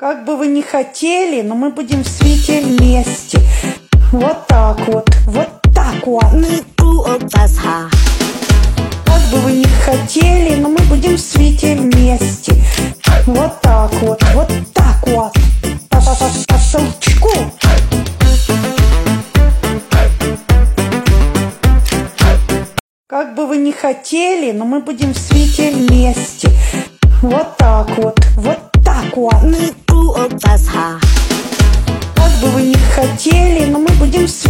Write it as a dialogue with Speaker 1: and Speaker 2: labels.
Speaker 1: Как бы вы ни хотели, но мы будем в свете вместе. Вот так вот, вот так вот. Как бы вы ни хотели, но мы будем в свете вместе. Вот так вот вот. По щелчку. Как бы вы ни хотели, но мы будем в свете вместе. Вот так вот так вот. Как бы вы ни хотели, но мы будем в